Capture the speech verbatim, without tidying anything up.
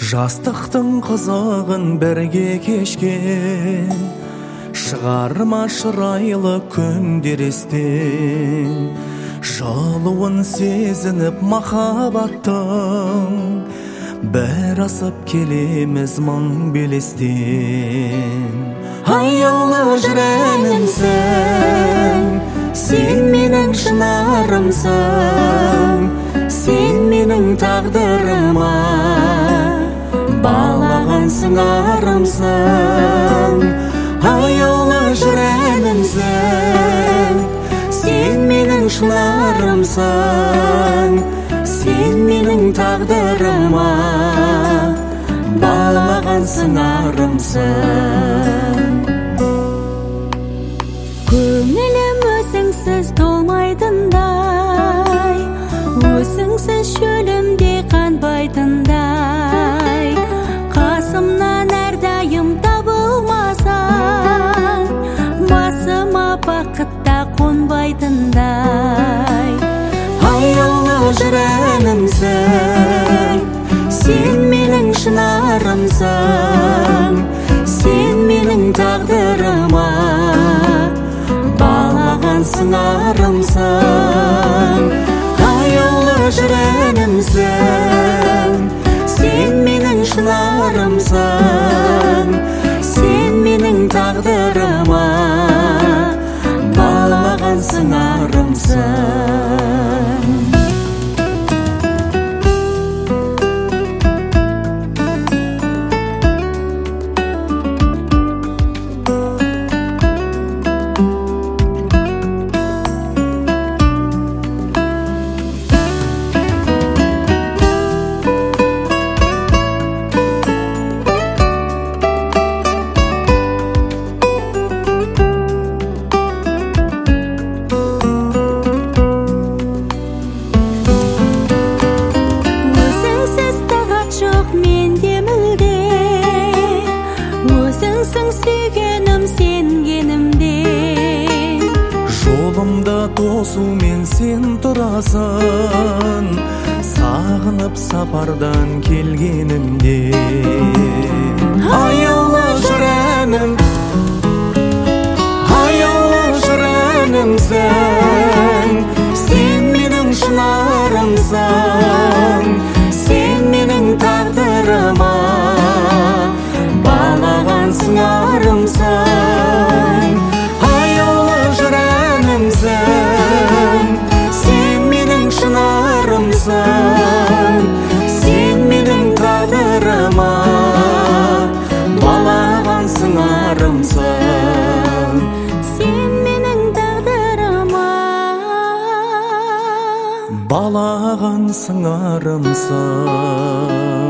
Жастықтың қызығын бірге кешкен, шығарма шырайлы күндер естен. Жалуын сезініп махаббаттың, бір асып келеміз мың белестен. Аяулы жүренімсің, сен менің шынарымсың, сен менің тағдырыма балаған сыңарымсың. Аяулы жүренімсің, сен менің шынарымсың, сен менің тағдырыма балаған сыңарымсың. Көңілім өзіңсіз толмайтындай, өзіңсіз шөлімде қанбайтындай, қасымнан әрдайым табылмасаң, басыма бақытта қонбайтындай. Аяулы жүренімсің, сен менің шынарымсың, сен менің тағдырыма балаған сыңарымсың. Аяулы жүренімсің, сен менің шынарымсың, сен менің тағдырыма балаған сыңарымсың. Өзіңсің сүйгенім сенгенімде, жолымда тосумен сен тұрасың, сағынып сапардан келгенімде. Аяулы жүренім, аяулы жүренімсің, сен менің шынарымсың, сен менің тағдырыма балаған сыңарымсың. Аяулы жүренімсің, сен менің шынарымсың, сен менің тағдырыма балаған сыңарымсың. Сен менің тағдырыма балаған сыңарымсың.